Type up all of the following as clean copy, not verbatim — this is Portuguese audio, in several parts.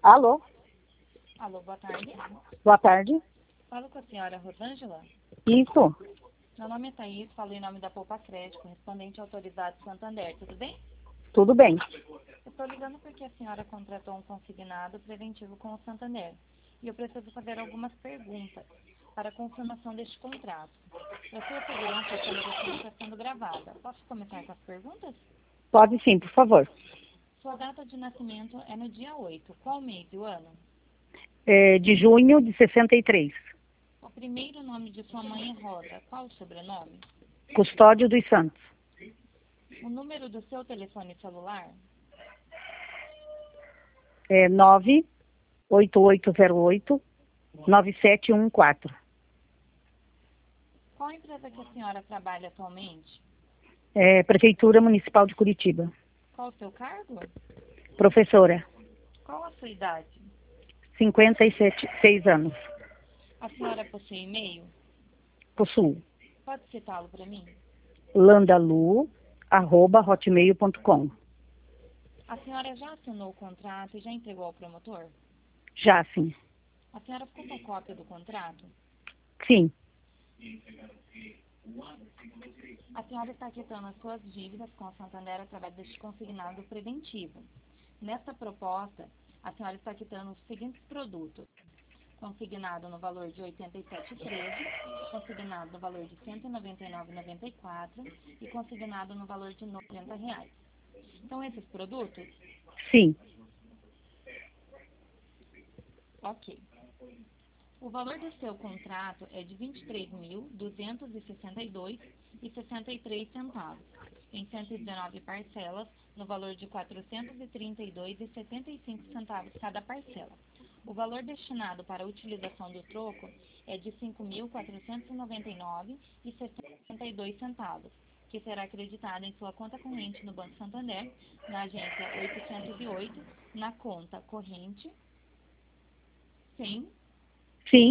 Alô? Alô, boa tarde. Boa tarde. Falo com a senhora Rosângela. Isso. Meu nome é Thaís, falo em nome da Poupa Crédito, correspondente autorizado Santander, tudo bem? Tudo bem. Eu estou ligando porque a senhora contratou um consignado preventivo com o Santander. E eu preciso fazer algumas perguntas para a confirmação deste contrato. Para sua segurança, essa ligação está sendo gravada. Posso começar com as perguntas? Pode sim, por favor. Sua data de nascimento é no dia 8. Qual mês e o ano? De junho de 63. O primeiro nome de sua mãe é Rosa. Qual o sobrenome? Custódio dos Santos. O número do seu telefone celular? 98808-9714. Qual a empresa que a senhora trabalha atualmente? Prefeitura Municipal de Curitiba. Qual o seu cargo? Professora. Qual a sua idade? 56 anos. A senhora possui e-mail? Possuo. Pode citá-lo para mim? landalu@hotmail.com. A senhora já assinou o contrato e já entregou ao promotor? Já, sim. A senhora ficou com cópia do contrato? Sim. A senhora está quitando as suas dívidas com a Santander através deste consignado preventivo. Nesta proposta, a senhora está quitando os seguintes produtos: consignado no valor de R$ 87,13, consignado no valor de R$ 199,94 e consignado no valor de R$ 90. Então, esses produtos? Sim. Ok. O valor do seu contrato é de R$ 23.262,63, em 119 parcelas, no valor de R$ 432,75 cada parcela. O valor destinado para a utilização do troco é de R$ 5.499,62, que será acreditado em sua conta corrente no Banco Santander, na agência 808, na conta corrente 100 Sim.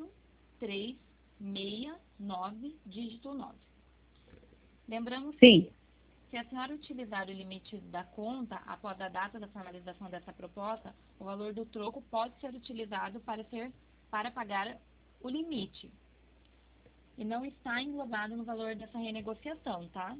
4369, dígito 9. Lembramos Sim. que, se a senhora utilizar o limite da conta após a data da formalização dessa proposta, o valor do troco pode ser utilizado para pagar o limite. E não está englobado no valor dessa renegociação, tá?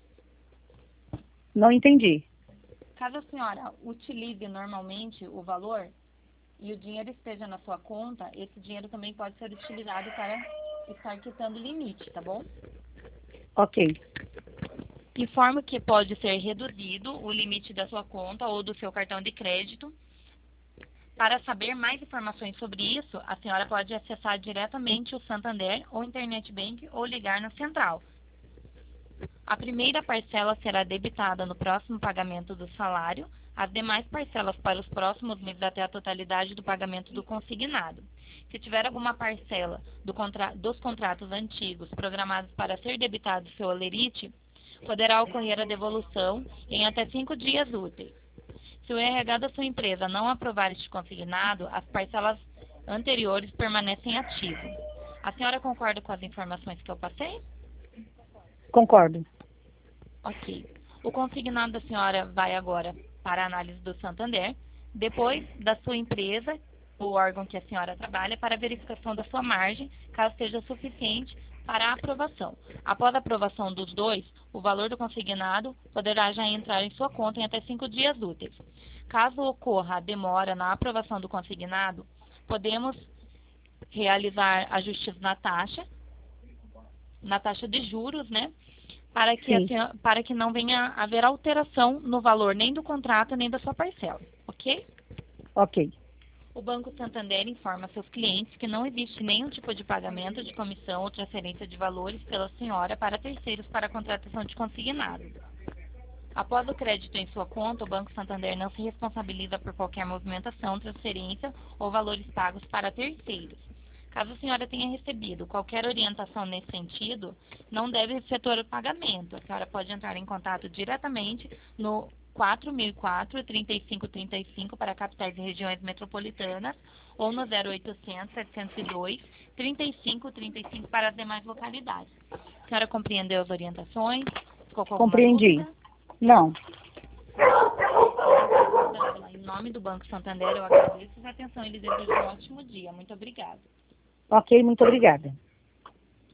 Não entendi. Caso a senhora utilize normalmente o valor e o dinheiro esteja na sua conta, esse dinheiro também pode ser utilizado para estar quitando o limite, tá bom? Ok. Informo que pode ser reduzido o limite da sua conta ou do seu cartão de crédito. Para saber mais informações sobre isso, a senhora pode acessar diretamente o Santander ou Internet Bank ou ligar na central. A primeira parcela será debitada no próximo pagamento do salário, as demais parcelas para os próximos meses até a totalidade do pagamento do consignado. Se tiver alguma parcela dos contratos antigos programados para ser debitado seu holerite, poderá ocorrer a devolução em até 5 dias úteis. Se o RH da sua empresa não aprovar este consignado, as parcelas anteriores permanecem ativas. A senhora concorda com as informações que eu passei? Concordo. Ok. O consignado da senhora vai agora para a análise do Santander, depois da sua empresa, o órgão que a senhora trabalha, para a verificação da sua margem, caso seja suficiente para a aprovação. Após a aprovação dos dois, o valor do consignado poderá já entrar em sua conta em até 5 dias úteis. Caso ocorra a demora na aprovação do consignado, podemos realizar ajustes na taxa de juros, né? Para que não venha a haver alteração no valor nem do contrato nem da sua parcela, ok? Ok. O Banco Santander informa seus clientes que não existe nenhum tipo de pagamento de comissão ou transferência de valores pela senhora para terceiros para a contratação de consignado. Após o crédito em sua conta, o Banco Santander não se responsabiliza por qualquer movimentação, transferência ou valores pagos para terceiros. Caso a senhora tenha recebido qualquer orientação nesse sentido, não deve efetuar o pagamento. A senhora pode entrar em contato diretamente no 4004-3535 para capitais e regiões metropolitanas ou no 0800-702-3535 para as demais localidades. A senhora compreendeu as orientações? Ficou com alguma Compreendi. dúvida? Não. Aguardando lá, Em nome do Banco Santander, eu agradeço a atenção e lhe desejo um ótimo dia. Muito obrigada. Ok, muito obrigada.